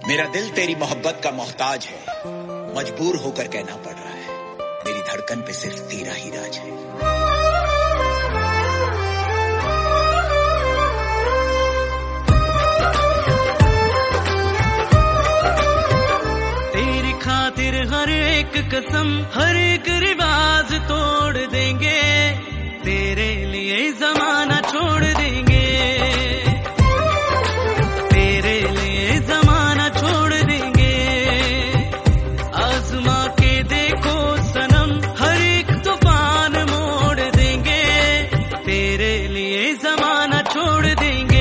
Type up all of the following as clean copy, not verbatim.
मेरा दिल तेरी मोहब्बत का मोहताज है, मजबूर होकर कहना पड़ रहा है, मेरी धड़कन पे सिर्फ तेरा ही राज है। तेरी खातिर हर एक कसम, हर एक रिवाज तोड़ देंगे, तेरे लिए जमाना छोड़ देंगे, तेरे लिए जमाना छोड़ देंगे। आजमा के देखो सनम, हर एक तूफान मोड़ देंगे, तेरे लिए जमाना छोड़ देंगे,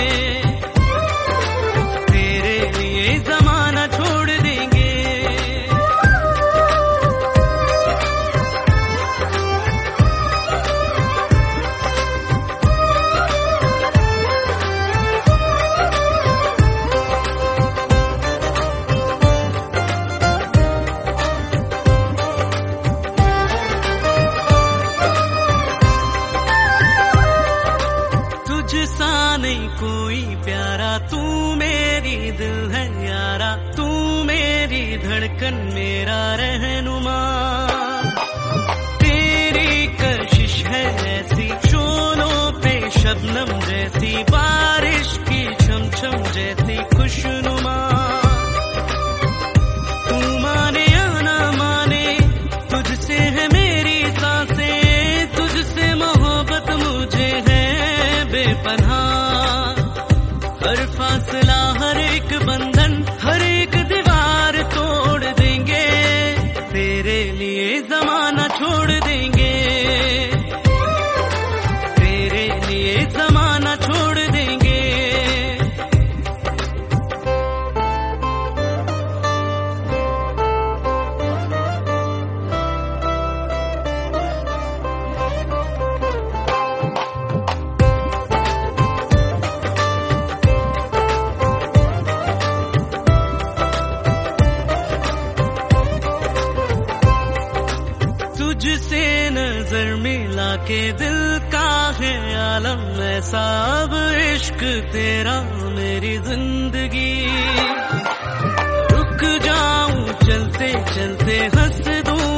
तेरे लिए जमाना छोड़ देंगे। तुझसा नहीं कोई प्यारा, तू मेरी दिल है यारा, तू मेरी धड़कन मेरा रहनुमा। तेरी कशिश है ऐसी, शोलों पे शबनम जैसी, बारिश की छमछम जैसी खुशनुमा। तू माने या ना माने, तुझसे है मेरी सांसें, तुझसे मोहब्बत मुझे है बेपनाह। हर फासला, हर एक बंधन, हर एक दीवार तोड़ देंगे, तेरे लिए जमाना छोड़ देंगे, तेरे लिए जमाना छोड़ देंगे। तुझसे नजर मिला के दिल का है आलम ऐसा, अब इश्क तेरा मेरी जिंदगी। रुक जाऊं चलते चलते, हंस दूं